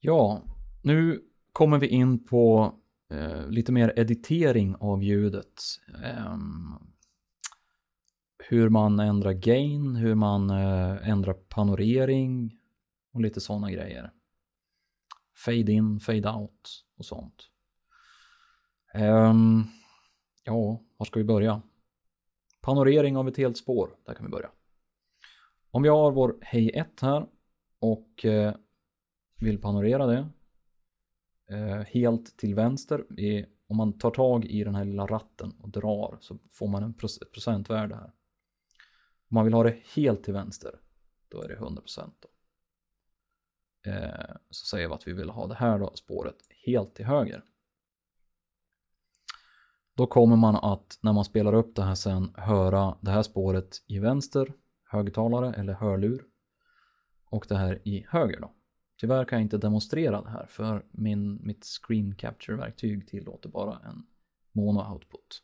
Ja, nu kommer vi in på lite mer editering av ljudet. Hur man ändrar gain, hur man ändrar panorering och lite sådana grejer. Fade in, fade out och sånt. Ja, var ska vi börja? Panorering av ett helt spår, där kan vi börja. Om vi har vår Hey 1 här och vill panorera det helt till vänster. Om man tar tag i den här lilla ratten och drar så får man ett procentvärde här. Om man vill ha det helt till vänster, då är det 100% då. Så säger vi att vi vill ha det här då, spåret helt till höger. Då kommer man att, när man spelar upp det här sen, höra det här spåret i vänster högtalare eller hörlur och det här i höger då. Tyvärr kan jag inte demonstrera det här för mitt screen capture-verktyg tillåter bara en mono-output.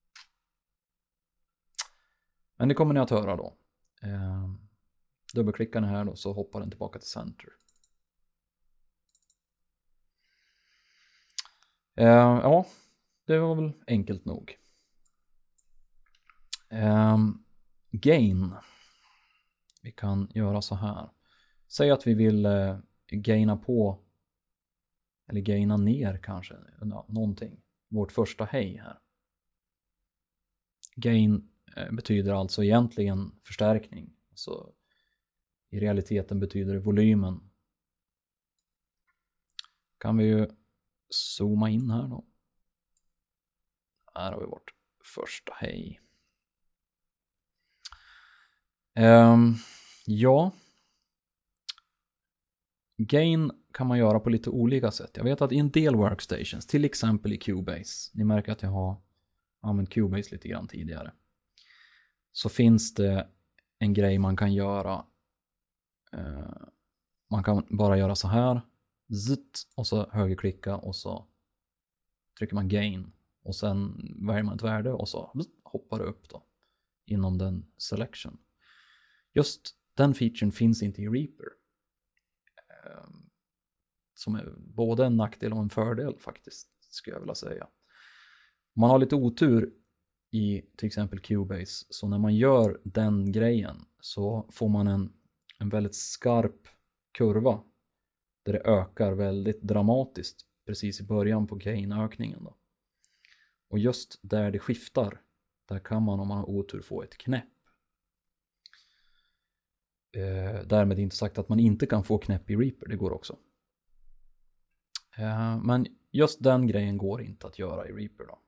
Men det kommer ni att höra då. Dubbelklickar ni här då så hoppar den tillbaka till center. Ja, det var väl enkelt nog. Gain. Vi kan göra så här. Säg att vi vill gaina på eller gaina ner kanske någonting. Vårt första hej här. Gain betyder alltså egentligen förstärkning. Så i realiteten betyder det volymen. Kan vi ju zooma in här då. Här har vi vårt första hej. Ja. Gain kan man göra på lite olika sätt. Jag vet att i en del workstations, till exempel i Cubase, ni märker att jag har använt Cubase lite grann tidigare, så finns det en grej man kan göra. Man kan bara göra så här, och så högerklicka och så trycker man gain och sen väljer man ett värde och så hoppar det upp då inom den selection. Just den featuren finns inte i Reaper. Som är både en nackdel och en fördel faktiskt, skulle jag vilja säga. Om man har lite otur i till exempel Cubase, så när man gör den grejen så får man en väldigt skarp kurva där det ökar väldigt dramatiskt precis i början på gain-ökningen då. Och just där det skiftar, där kan man om man har otur få ett knäpp. Därmed inte sagt att man inte kan få knäpp i Reaper, det går också. Men just den grejen går inte att göra i Reaper då.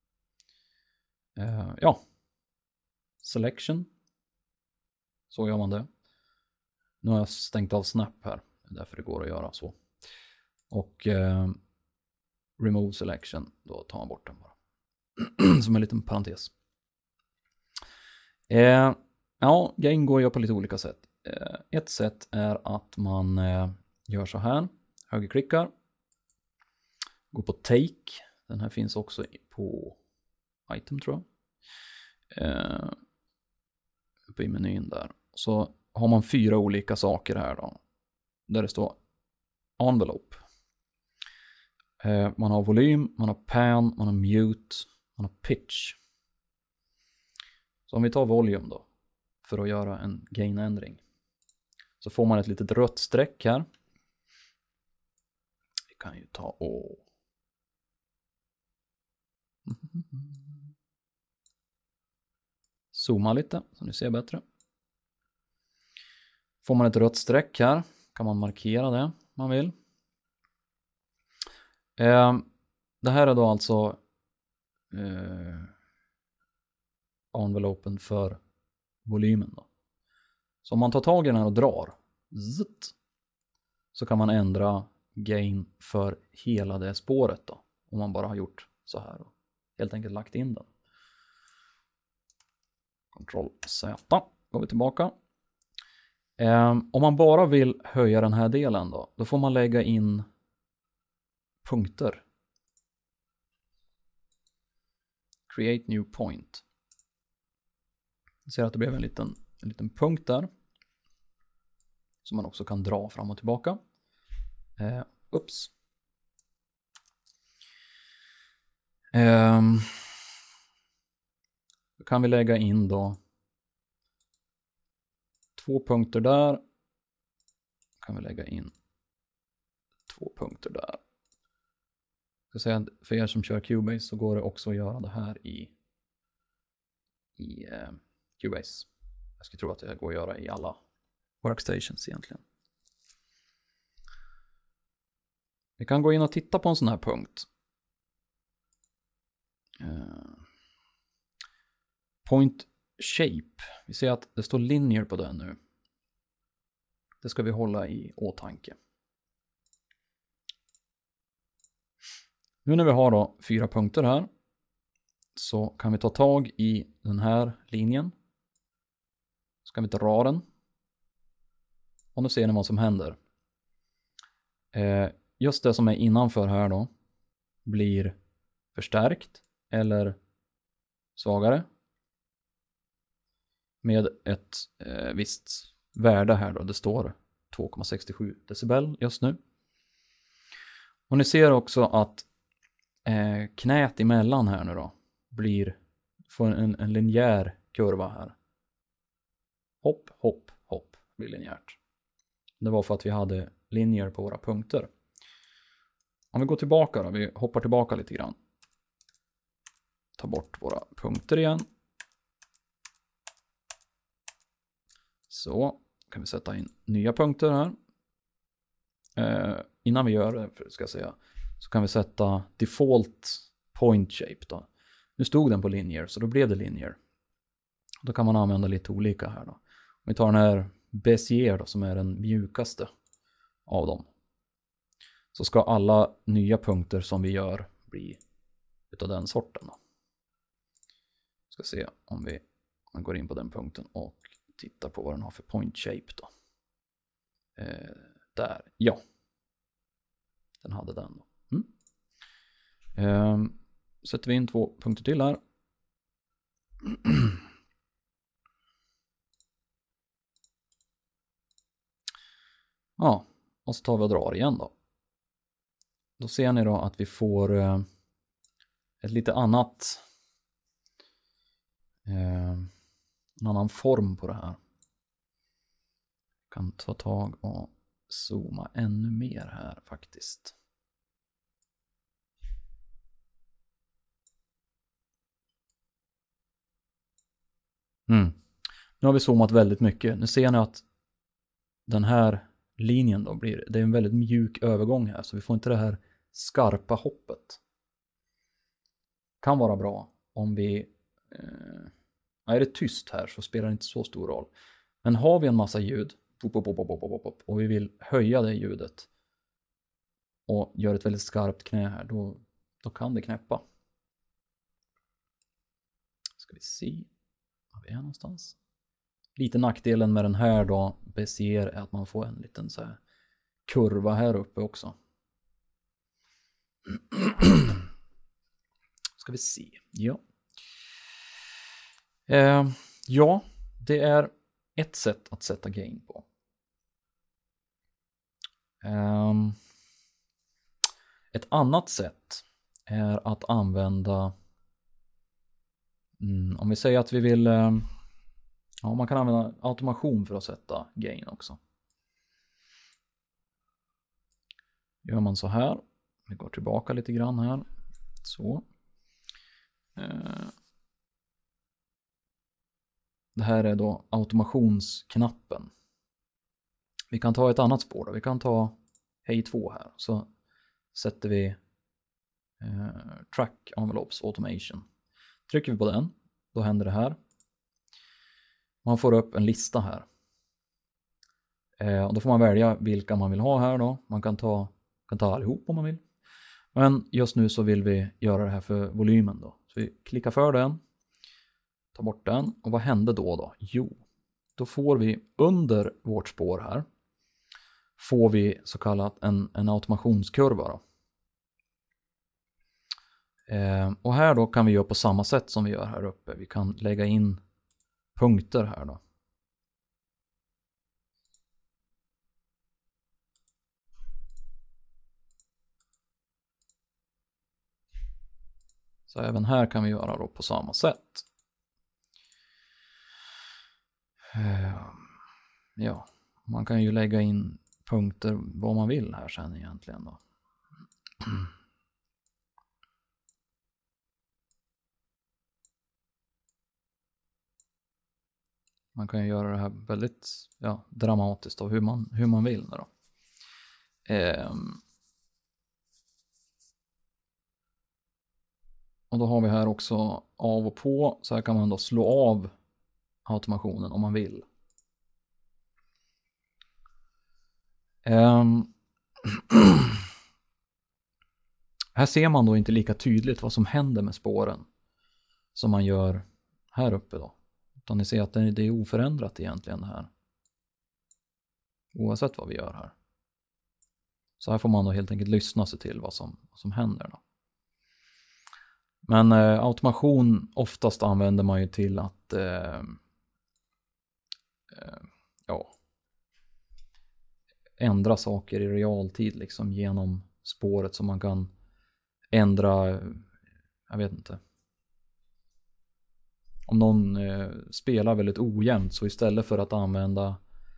Ja. Selection. Så gör man det. Nu har jag stängt av Snap här, därför det går att göra så. Och Remove Selection, då tar man bort den bara. Som en liten parentes. Ja, gain går ju på lite olika sätt. Ett sätt är att man gör så här. Högerklickar. Går på Take. Den här finns också på Item tror jag. Uppe i menyn där. Så har man 4 olika saker här då. Där det står Envelope. Man har volym, man har pan, man har mute, man har pitch. Så om vi tar volume då, för att göra en gain-ändring, så får man ett litet rött streck här. Vi kan ju ta och zooma lite så ni ser bättre. Får man ett rött streck här, kan man markera det om man vill. Det här är då alltså envelopen för volymen då. Så om man tar tag i den här och drar så kan man ändra gain för hela det spåret då. Om man bara har gjort så här och helt enkelt lagt in den. Ctrl Z, går vi tillbaka. Om man bara vill höja den här delen då får man lägga in punkter. Create new point. Jag ser att det blev en liten punkt där som man också kan dra fram och tillbaka. Ups. Då kan vi lägga in då 2 punkter där. Kan vi lägga in 2 punkter där. Jag ska säga att för er som kör Cubase så går det också att göra det här i Cubase. Jag skulle tro att det går att göra i alla workstations egentligen. Vi kan gå in och titta på en sån här punkt. Point shape. Vi ser att det står linear på den nu. Det ska vi hålla i åtanke. Nu när vi har då 4 punkter här så kan vi ta tag i den här linjen. Så kan vi dra den. Och nu ser ni vad som händer. Just det som är innanför här då blir förstärkt eller svagare med ett visst värde här då. Det står 2,67 decibel just nu. Och ni ser också att knät emellan här nu då får en linjär kurva här. Hopp, hopp, hopp blir linjärt. Det var för att vi hade linjer på våra punkter. Om vi går tillbaka då, vi hoppar tillbaka lite grann. Ta bort våra punkter igen. Så kan vi sätta in nya punkter här. Innan vi gör det, ska jag säga, så kan vi sätta default point shape då. Nu stod den på linear, så då blev det linear. Då kan man använda lite olika här då. Om vi tar den här Bezier då, som är den mjukaste av dem. Så ska alla nya punkter som vi gör bli utav den sorten då. Ska se om vi går in på den punkten och tittar på vad den har för point shape då. Där, ja. Den hade den då. Sätter vi in 2 punkter till här. Ja, och så tar vi och drar igen då. Då ser ni då att vi får ett lite annat en annan form på det här. Jag kan ta tag och zooma ännu mer här faktiskt. Nu har vi zoomat väldigt mycket. Nu ser ni att den här linjen då det är en väldigt mjuk övergång här, så vi får inte det här skarpa hoppet. Kan vara bra om vi är det tyst här så spelar det inte så stor roll. Men har vi en massa ljud och vi vill höja det ljudet och gör ett väldigt skarpt knä här, då kan det knäppa. Ska vi se var vi är någonstans. Lite nackdelen med den här då Bezier är att man får en liten så här kurva här uppe också. Ska vi se. Ja. Ja, det är ett sätt att sätta gain på. Ett annat sätt är att använda om vi säger att vi vill ja, man kan använda automation för att sätta gain också. Gör man så här, vi går tillbaka lite grann här, så. Det här är då automationsknappen. Vi kan ta ett annat spår då. Vi kan ta Hej 2 här. Så sätter vi Track Envelopes Automation. Trycker vi på den, då händer det här. Man får upp en lista här. Och då får man välja vilka man vill ha här då. Man kan ta allihop om man vill. Men just nu så vill vi göra det här för volymen då. Så vi klickar för den. Ta bort den. Och vad hände då? Jo, då får vi under vårt spår här. Får vi så kallat en automationskurva då. Och här då kan vi göra på samma sätt som vi gör här uppe. Vi kan lägga in punkter här då. Så även här kan vi göra då på samma sätt. Ja, man kan ju lägga in punkter vad man vill här sen egentligen då. Man kan ju göra det här väldigt dramatiskt då, hur man vill då. Och då har vi här också av och på, så här kan man då slå av automationen om man vill. Här ser man då inte lika tydligt vad som händer med spåren som man gör här uppe då. Utan ni ser att det är oförändrat egentligen det här. Oavsett vad vi gör här. Så här får man då helt enkelt lyssna sig till vad som händer då. Men automation oftast använder man ju till att ändra saker i realtid liksom genom spåret, så man kan ändra, jag vet inte. Om någon spelar väldigt ojämnt, så istället för att använda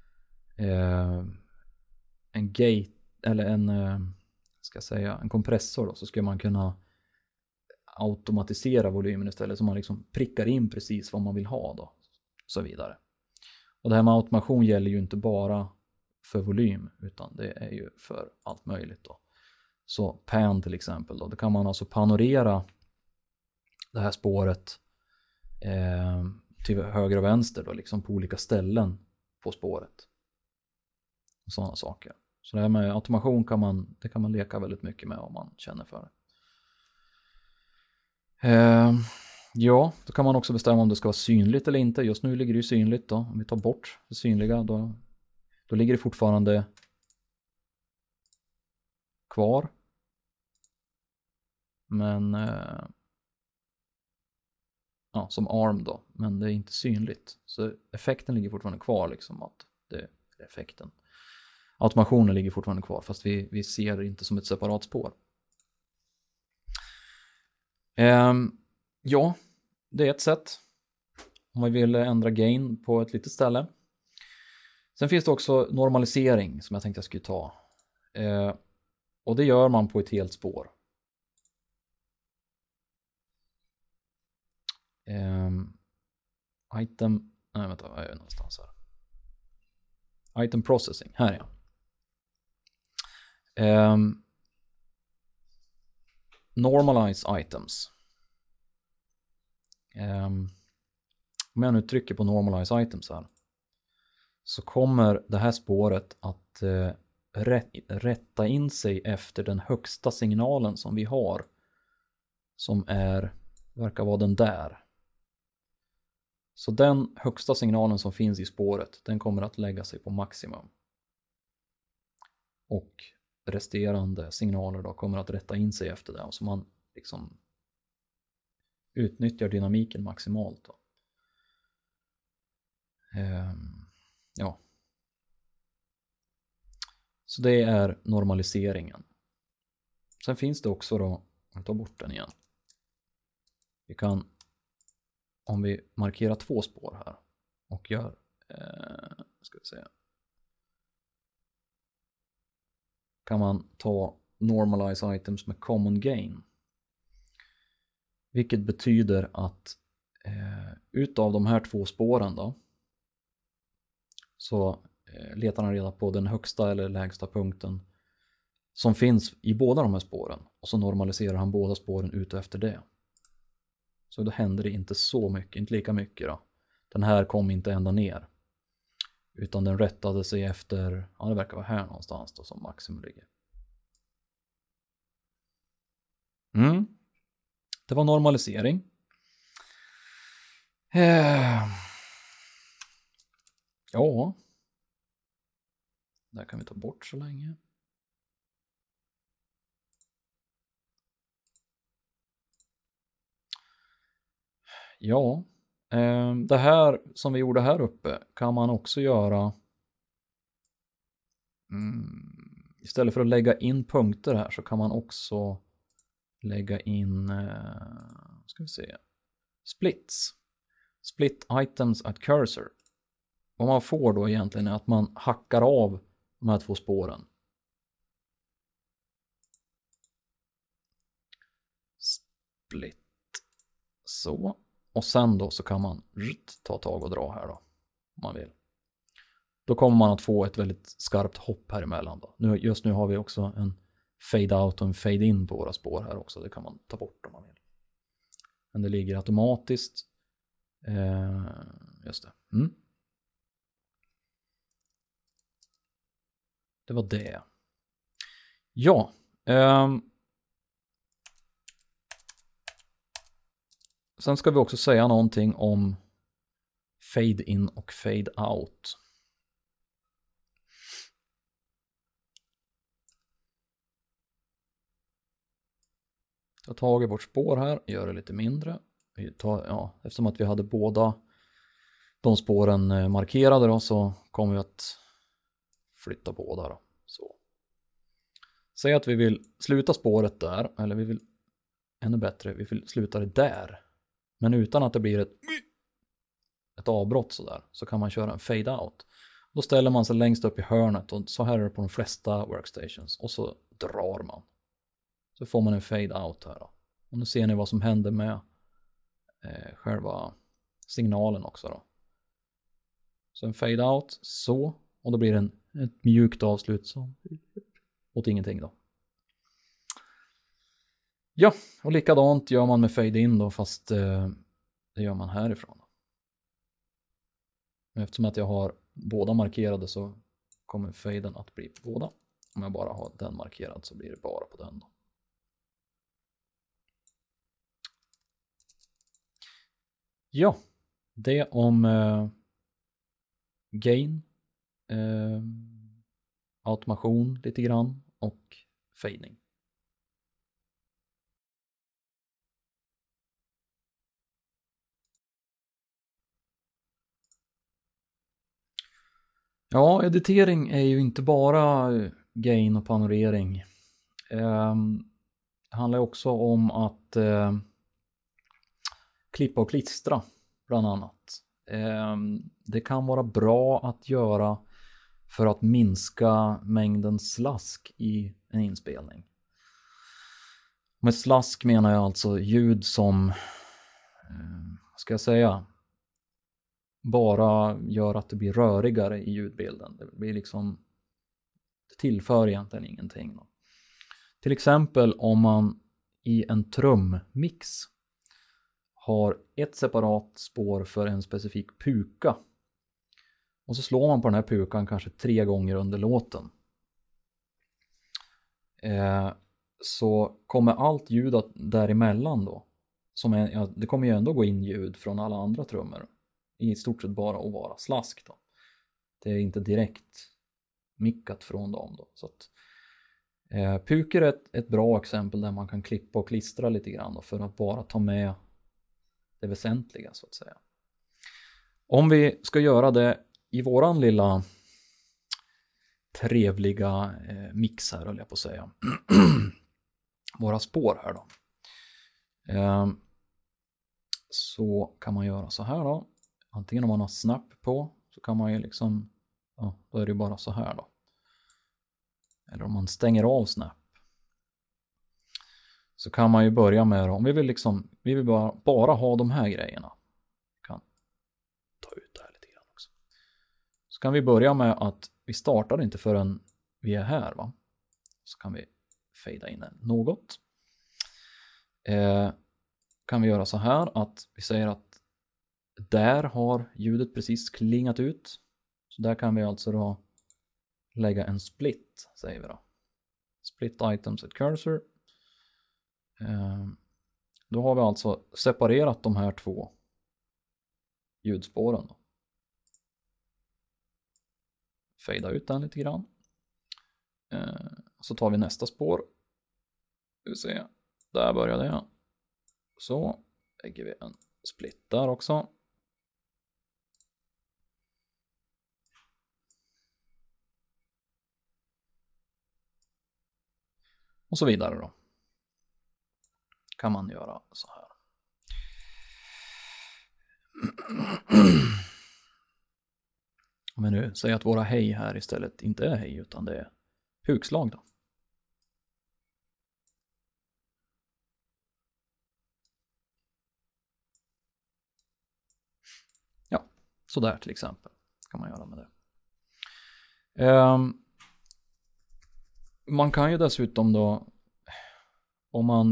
en gate eller en kompressor då, så ska man kunna automatisera volymen istället, så man liksom prickar in precis vad man vill ha då, och så vidare. Och det här med automation gäller ju inte bara för volym, utan det är ju för allt möjligt då. Så pan till exempel då, då kan man alltså panorera det här spåret till höger och vänster då, liksom på olika ställen på spåret. Och sådana saker. Så det här med automation kan man leka väldigt mycket med om man känner för det. Ja, då kan man också bestämma om det ska vara synligt eller inte. Just nu ligger det ju synligt då. Om vi tar bort det synliga, då ligger det fortfarande kvar. Men som arm då. Men det är inte synligt. Så effekten ligger fortfarande kvar liksom, att det är effekten. Automationen ligger fortfarande kvar, fast vi ser det inte som ett separat spår. Ja, det är ett sätt om vi vill ändra gain på ett litet ställe. Sen finns det också normalisering som jag tänkte jag skulle ta. Och det gör man på ett helt spår. Item, nej vänta, vad är det någonstans här? Item processing, här är jag. Normalize items. Om jag nu trycker på normalize items här, så kommer det här spåret att rätta in sig efter den högsta signalen som vi har, som verkar vara den där. Så den högsta signalen som finns i spåret, den kommer att lägga sig på maximum. Och resterande signaler då kommer att rätta in sig efter det, och så man liksom utnyttjar dynamiken maximalt då. Ja. Så det är normaliseringen. Sen finns det också då, jag tar bort den igen. Vi kan, om vi markerar 2 spår här och gör, ska vi se, kan man ta normalize items med common gain. Vilket betyder att utav de här 2 spåren då, så letar han reda på den högsta eller lägsta punkten som finns i båda de här spåren, och så normaliserar han båda spåren ut efter det. Så då händer det inte så mycket, inte lika mycket då. Den här kom inte ända ner, utan den rättade sig efter, det verkar vara här någonstans då som maximum ligger. Det var normalisering. Ja. Där kan vi ta bort så länge. Ja. Det här som vi gjorde här uppe kan man också göra. Istället för att lägga in punkter här, så kan man också lägga in, ska vi se, splits. Split items at cursor. Vad man får då egentligen är att man hackar av de här två spåren. Split. Så. Och sen då så kan man ta tag och dra här då. Om man vill. Då kommer man att få ett väldigt skarpt hopp här emellan då. Just nu har vi också en fade out och en fade in på våra spår här också. Det kan man ta bort om man vill. Men det ligger automatiskt. Just det. Det var det. Ja. Sen ska vi också säga någonting om fade in och fade out. Ta tag i vårt spår här, gör det lite mindre. Eftersom att vi hade båda de spåren markerade då, så kommer vi att flytta båda då. Så. Säg att vi vill sluta spåret där, eller vi vill ännu bättre, vi vill sluta det där. Men utan att det blir ett avbrott sådär, så kan man köra en fade out. Då ställer man sig längst upp i hörnet, och så här är det på de flesta workstations, och så drar man. Så får man en fade out här då. Och nu ser ni vad som händer med själva signalen också då. Så en fade out, så. Och då blir det ett mjukt avslut så åt ingenting då. Ja, och likadant gör man med fade in då, fast det gör man härifrån då. Men eftersom att jag har båda markerade så kommer faden att bli på båda. Om jag bara har den markerad så blir det bara på den då. Ja, det om gain, automation lite grann och fading. Ja, editering är ju inte bara gain och panorering. Det handlar också om att klippa och klistra bland annat. Det kan vara bra att göra för att minska mängden slask i en inspelning. Med slask menar jag alltså ljud som, ska jag säga, bara gör att det blir rörigare i ljudbilden. Det blir liksom, det tillför egentligen ingenting då. Till exempel om man i en trummix har ett separat spår för en specifik puka. Och så slår man på den här pukan kanske 3 gånger under låten. Så kommer allt ljud däremellan då. Det kommer ju ändå gå in ljud från alla andra trummor. I stort sett bara att vara slask då. Det är inte direkt mickat från dem då. Så att, pukor är ett bra exempel där man kan klippa och klistra lite grann då, för att bara ta med det väsentliga så att säga. Om vi ska göra det i våran lilla trevliga mix här, höll jag på att säga. Våra spår här då. Så kan man göra så här då. Antingen om man har snap på så kan man ju liksom, ja, då är det bara så här då. Eller om man stänger av snap så kan man ju börja med, om vi vill bara ha de här grejerna. Vi kan ta ut det här lite grann också. Så kan vi börja med att vi startar inte förrän vi är här va. Så kan vi fada in något. Kan vi göra så här att vi säger att där har ljudet precis klingat ut. Så där kan vi alltså då lägga en split, säger vi då. Split items at cursor. Då har vi alltså separerat de här två ljudspåren då. Fada ut den lite grann. Så tar vi nästa spår. Vi ser, där började jag. Så lägger vi en split där också. Och så vidare då. kan man göra så här. Men nu säger att våra hej här istället inte är hej utan det är hukslag då. Ja, så där till exempel kan man göra med det. Man kan ju dessutom då, om man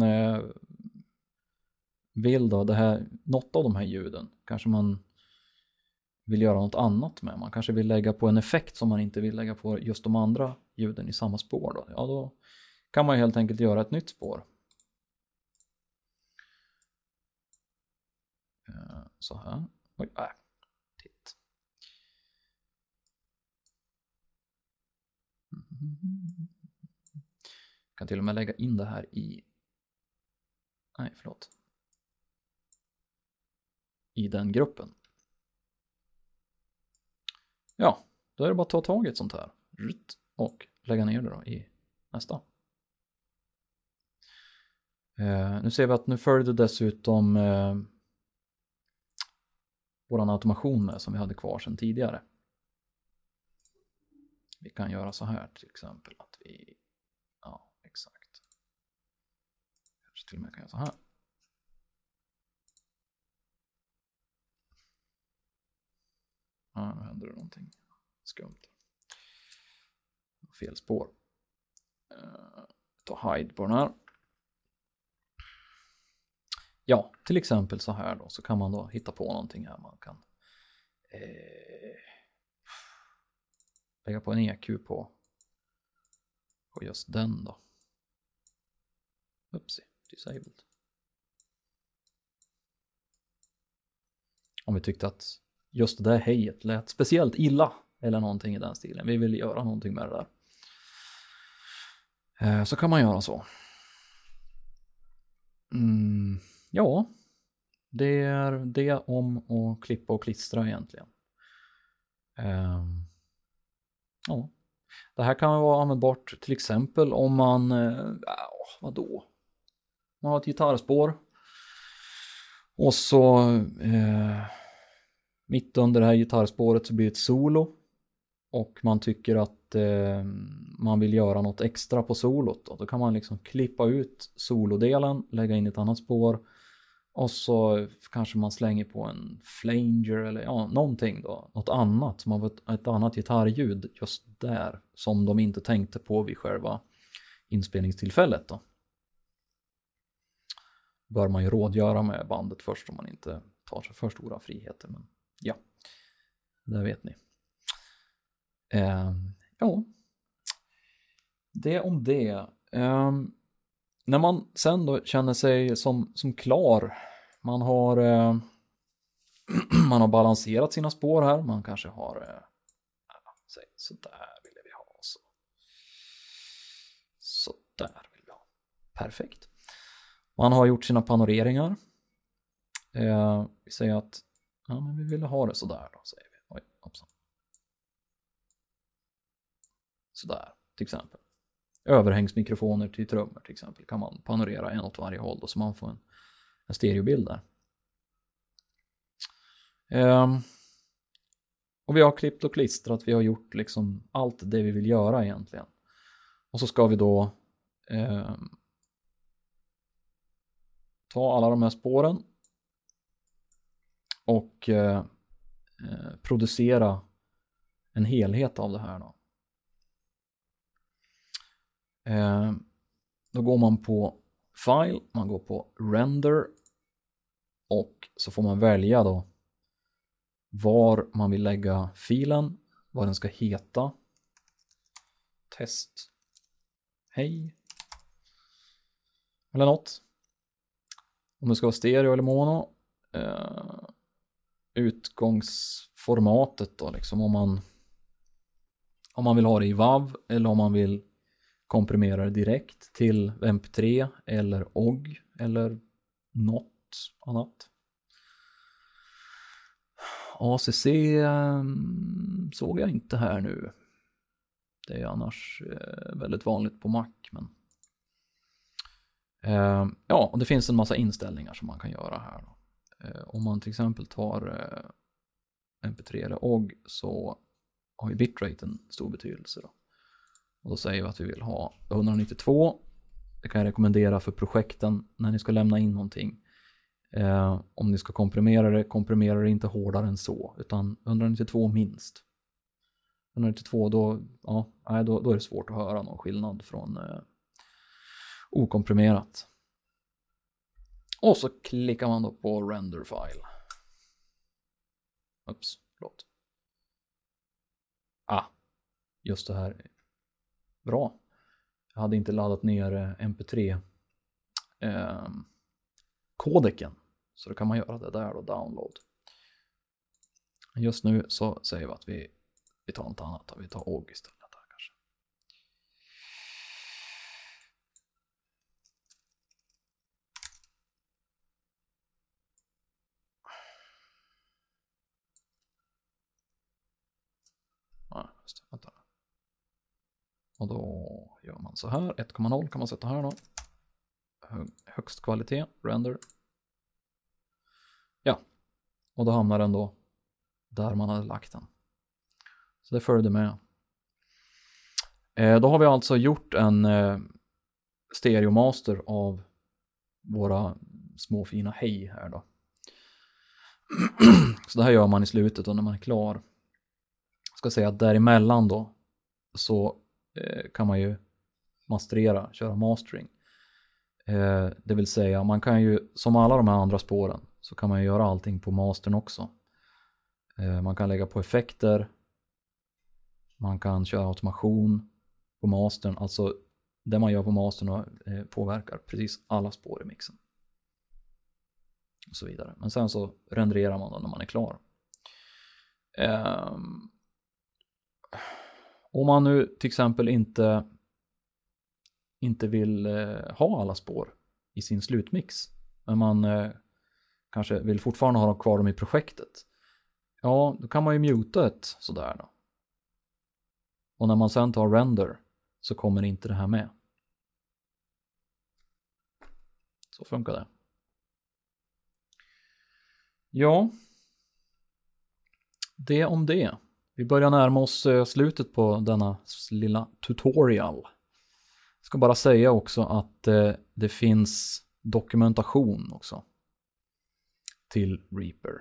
vill då, det här, något av de här ljuden kanske man vill göra något annat med. Man kanske vill lägga på en effekt som man inte vill lägga på just de andra ljuden i samma spår då. Ja, då kan man ju helt enkelt göra ett nytt spår. Så här. Oj, titt. Jag kan till och med lägga in det här i i den gruppen. Ja, då är det bara att ta tag i ett sånt här och lägga ner det då i nästa. Nu ser vi att nu följde dessutom våran automation med som vi hade kvar sedan tidigare. Vi kan göra så här till exempel att vi, ja exakt. Kanske till och med kan göra så här. Ja, nu händer det någonting skumt. Fel spår. Ta hide på den här. Ja, till exempel så här då, så kan man då hitta på någonting här. Man kan lägga på en EQ på just den då. Upsi, disabled. Om vi tyckte att just det där hejet lät speciellt illa eller någonting i den stilen. Vi vill göra någonting med det där. Så kan man göra så. Ja, det är det om att klippa och klistra egentligen. Ja, det här kan vara användbart till exempel om man, vadå? Man har ett gitarrspår och så mitt under det här gitarrspåret så blir det ett solo och man tycker att man vill göra något extra på solot då kan man liksom klippa ut solodelen, lägga in ett annat spår och så kanske man slänger på en flanger eller ja, någonting då, något annat som har ett annat gitarrljud just där som de inte tänkte på vid själva inspelningstillfället då. Bör man ju rådgöra med bandet först om man inte tar sig för stora friheter, men ja, det vet ni. Ja, det om det. När man sen då känner sig som klar, man har man har balanserat sina spår här, man kanske har så där vill vi ha, så där vill vi ha. Perfekt. Man har gjort sina panoreringar. Vi säger att ja, men vi vill ha det så där då, säger vi. Oj, hoppsan. Så där till exempel. Överhängsmikrofoner till trummor till exempel kan man panorera en åt varje håll då, så man får en stereobild där. Och vi har klippt och klistrat, vi har gjort liksom allt det vi vill göra egentligen. Och så ska vi då ta alla de här spåren och producera en helhet av det här då. Då går man på File, man går på Render och så får man välja då var man vill lägga filen, vad den ska heta. Test. Hej. Eller något. Om det ska vara stereo eller mono. Utgångsformatet då liksom om man vill ha det i WAV eller om man vill komprimera det direkt till MP3 eller OGG eller något annat. ACC såg jag inte här nu. Det är annars väldigt vanligt på Mac, men Ja, och det finns en massa inställningar som man kan göra här då. Om man till exempel tar MP3 eller OGG så har ju bitraten stor betydelse då. Och då säger vi att vi vill ha 192. Det kan jag rekommendera för projekten när ni ska lämna in någonting. Om ni ska komprimera det inte hårdare än så, utan 192 minst. 192 då är det svårt att höra någon skillnad från okomprimerat. Och så klickar man då på render file. Förlåt. Just det här. Bra. Jag hade inte laddat ner MP3 kodeken. Så då kan man göra det där då, download. Just nu så säger vi att vi tar något annat. Vi tar OGG istället här kanske. Just det, vänta. Och då gör man så här. 1,0 kan man sätta här då. Högst kvalitet, render. Ja, och då hamnar den då där man hade lagt den. Så det följde med. Då har vi alltså gjort en stereomaster av våra små fina hej här då. Så det här gör man i slutet då när man är klar. Jag ska säga att däremellan då så kan man ju masterera, köra mastering. Det vill säga man kan ju, som alla de här andra spåren, så kan man ju göra allting på mastern också. Man kan lägga på effekter. Man kan köra automation på mastern. Alltså det man gör på mastern påverkar precis alla spår i mixen. Och så vidare. Men sen så renderar man då när man är klar. Om man nu till exempel inte vill ha alla spår i sin slutmix, men man kanske vill fortfarande ha kvar dem i projektet. Ja, då kan man ju muta ett sådär då. Och när man sen tar render så kommer inte det här med. Så funkar det. Ja, det om det. Vi börjar närma oss slutet på denna lilla tutorial. Jag ska bara säga också att det finns dokumentation också till Reaper.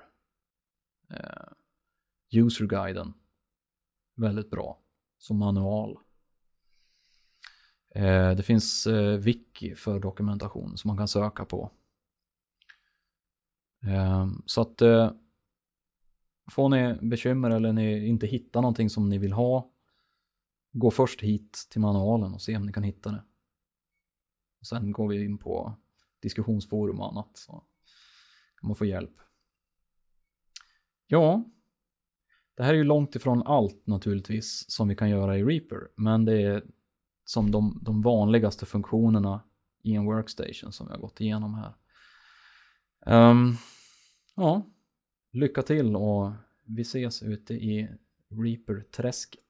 Userguiden. Väldigt bra. Som manual. Det finns wiki för dokumentation som man kan söka på. Så att får ni bekymmer eller ni inte hittar någonting som ni vill ha, gå först hit till manualen och se om ni kan hitta det. Och sen går vi in på diskussionsforum och annat, så kan man få hjälp. Ja, det här är ju långt ifrån allt naturligtvis som vi kan göra i Reaper, men det är som de vanligaste funktionerna i en workstation som vi har gått igenom här. Ja, lycka till och vi ses ute i Reaper-träsket.